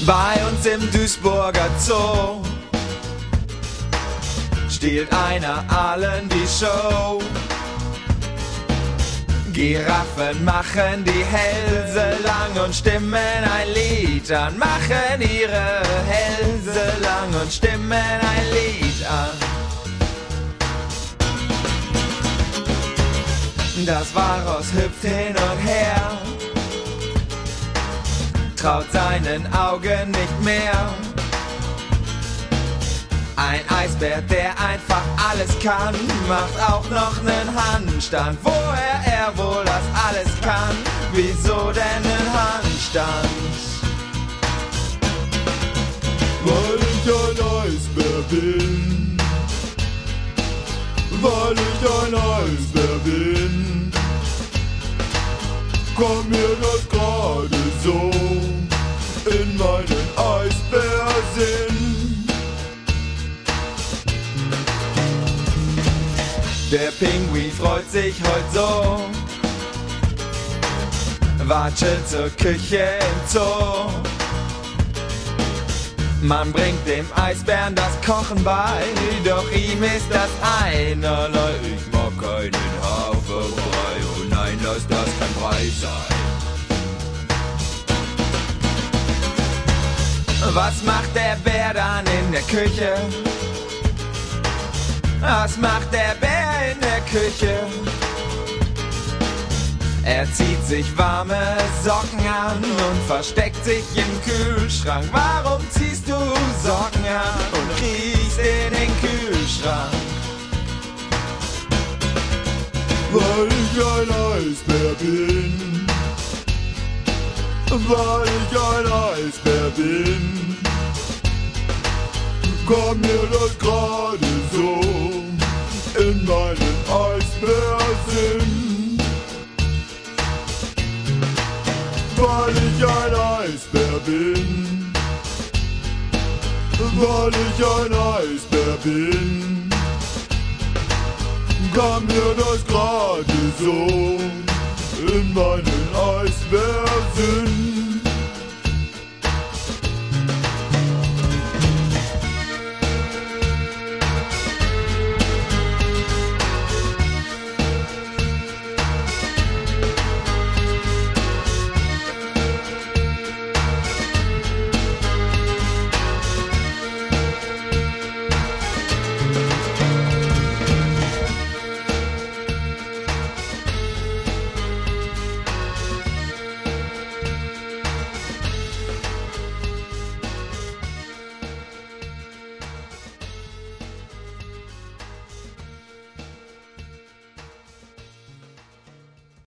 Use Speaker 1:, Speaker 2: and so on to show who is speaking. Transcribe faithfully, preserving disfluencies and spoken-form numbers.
Speaker 1: Bei uns im Duisburger Zoo stiehlt einer allen die Show. Giraffen machen die Hälse lang und stimmen ein Lied an. Machen ihre Hälse lang und stimmen ein Lied an. Das Walross hüpft hin und her, traut seinen Augen nicht mehr. Ein Eisbär, der einfach alles kann, macht auch noch nen Handstand. Woher er wohl das alles kann? Wieso denn nen Handstand?
Speaker 2: Weil ich ein Eisbär bin, weil ich ein Eisbär bin, kommt mir das gerade so in meinen Eisbärsinn.
Speaker 1: Der Pinguin freut sich heut so, watschelt zur Küche im Zoo. Man bringt dem Eisbären das Kochen bei, doch ihm ist das einerlei. Ich mag keinen Haferbrei, oh nein, lass das kein Brei sein. Was macht der Bär dann in der Küche? Was macht der Bär in der Küche? Er zieht sich warme Socken an und versteckt sich im Kühlschrank. Warum ziehst du Socken an und kriechst in den Kühlschrank?
Speaker 2: Weil ich ein Eisbär bin, weil ich ein Eisbär bin, kommt mir das gerade so in meinen Eisbärsinn. Weil ich ein Eisbär bin, weil ich ein Eisbär bin, kam mir das gerade so in meinen Eisbärsinn.